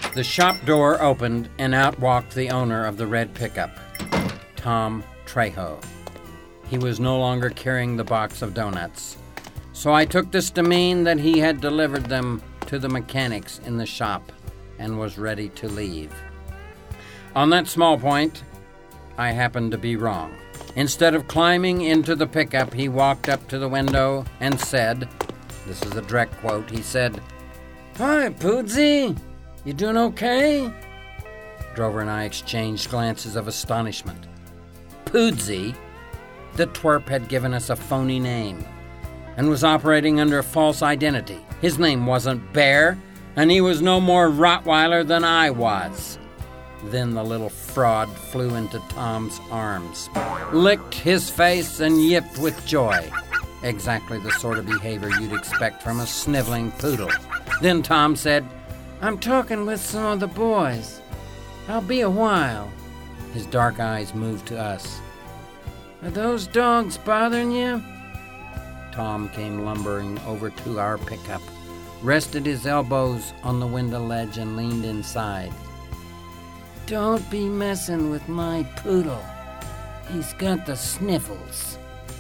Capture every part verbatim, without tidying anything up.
The shop door opened, and out walked the owner of the red pickup, Tom Trejo. He was no longer carrying the box of donuts, so I took this to mean that he had delivered them to the mechanics in the shop and was ready to leave. On that small point, I happened to be wrong. Instead of climbing into the pickup, he walked up to the window and said, this is a direct quote, he said, "Hi, Poodsy. You doing okay?" Drover and I exchanged glances of astonishment. Poodsy? The twerp had given us a phony name and was operating under a false identity. His name wasn't Bear, and he was no more Rottweiler than I was. Then the little fraud flew into Tom's arms, licked his face, and yipped with joy. Exactly the sort of behavior you'd expect from a sniveling poodle. Then Tom said, "I'm talking with some of the boys. I'll be a while." His dark eyes moved to us. "Are those dogs bothering you?" Tom came lumbering over to our pickup, rested his elbows on the window ledge, and leaned inside. "Don't be messing with my poodle. He's got the sniffles."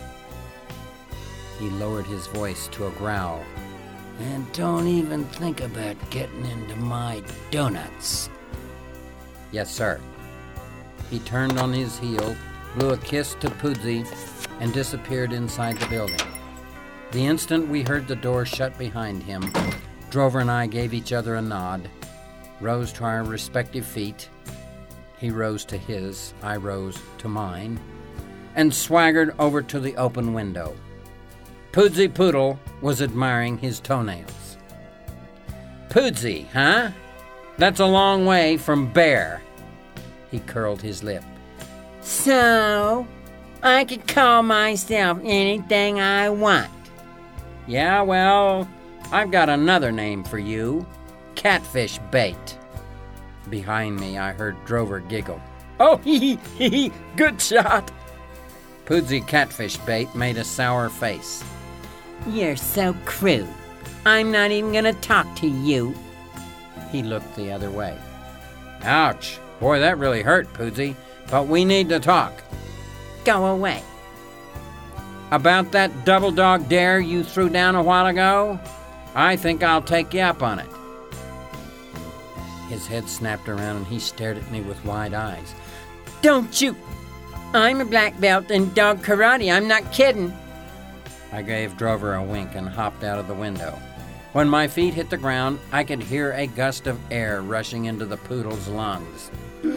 He lowered his voice to a growl. "And don't even think about getting into my donuts." "Yes, sir." He turned on his heel, blew a kiss to Poodsy, and disappeared inside the building. The instant we heard the door shut behind him, Drover and I gave each other a nod, rose to our respective feet. He rose to his, I rose to mine, and swaggered over to the open window. Poodsy Poodle was admiring his toenails. "Poodsy, huh? That's a long way from Bear." He curled his lip. "So, I could call myself anything I want." "Yeah, well, I've got another name for you. Catfish Bait." Behind me, I heard Drover giggle. "Oh, hee hee hee, good shot." Poodsy Catfish Bait made a sour face. "You're so crude. I'm not even gonna talk to you." He looked the other way. "Ouch. Boy, that really hurt, Poodsy. But we need to talk." "Go away." "About that double dog dare you threw down a while ago? I think I'll take you up on it." His head snapped around and he stared at me with wide eyes. "Don't you? I'm a black belt in dog karate. I'm not kidding." I gave Drover a wink and hopped out of the window. When my feet hit the ground, I could hear a gust of air rushing into the poodle's lungs.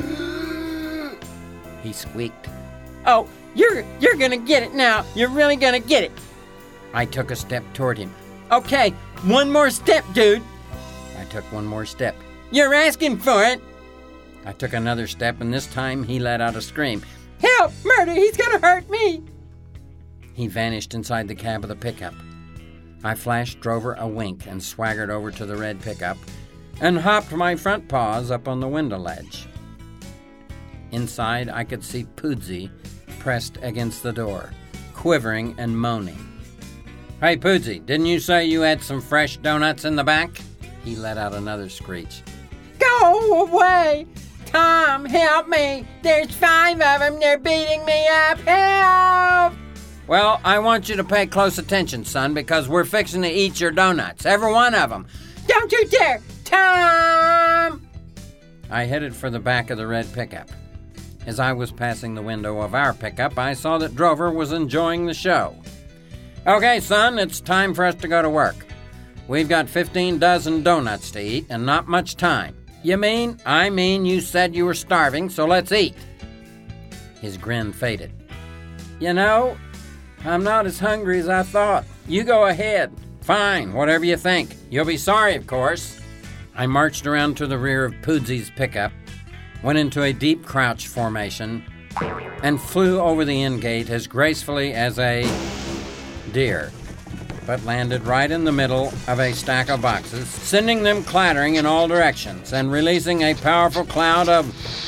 He squeaked. "Oh, you're you're gonna get it now. You're really gonna get it." I took a step toward him. "Okay, one more step, dude." I took one more step. "You're asking for it." I took another step, and this time he let out a scream. "Help! Murder! He's gonna hurt me!" He vanished inside the cab of the pickup. I flashed Drover a wink and swaggered over to the red pickup and hopped my front paws up on the window ledge. Inside, I could see Poodsy pressed against the door, quivering and moaning. "Hey, Poodsy, didn't you say you had some fresh donuts in the back?" He let out another screech. "Go away! Tom, help me! There's five of them! They're beating me up! Help!" "Well, I want you to pay close attention, son, because we're fixing to eat your donuts, every one of them." "Don't you dare! Tom!" I headed for the back of the red pickup. As I was passing the window of our pickup, I saw that Drover was enjoying the show. "Okay, son, it's time for us to go to work. We've got fifteen dozen donuts to eat and not much time." "You mean? I mean you said you were starving, so let's eat." His grin faded. "You know, I'm not as hungry as I thought. You go ahead." "Fine, whatever you think. You'll be sorry, of course." I marched around to the rear of Poodsy's pickup, went into a deep crouch formation, and flew over the end gate as gracefully as a deer, but landed right in the middle of a stack of boxes, sending them clattering in all directions and releasing a powerful cloud of...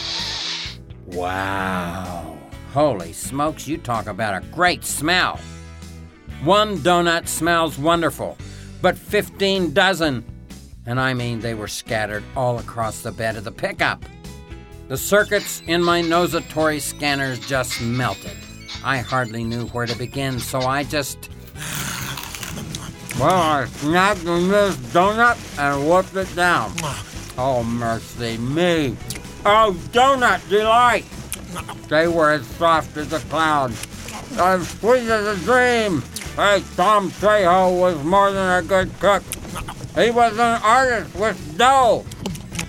Wow! Holy smokes, you talk about a great smell! One donut smells wonderful, but fifteen dozen... And I mean they were scattered all across the bed of the pickup. The circuits in my nosatory scanners just melted. I hardly knew where to begin, so I just... Well, I snapped on this donut and whooped it down. Oh, mercy me. Oh, donut delight! They were as soft as a cloud, as sweet as a dream. Hey, Tom Trejo was more than a good cook. He was an artist with dough.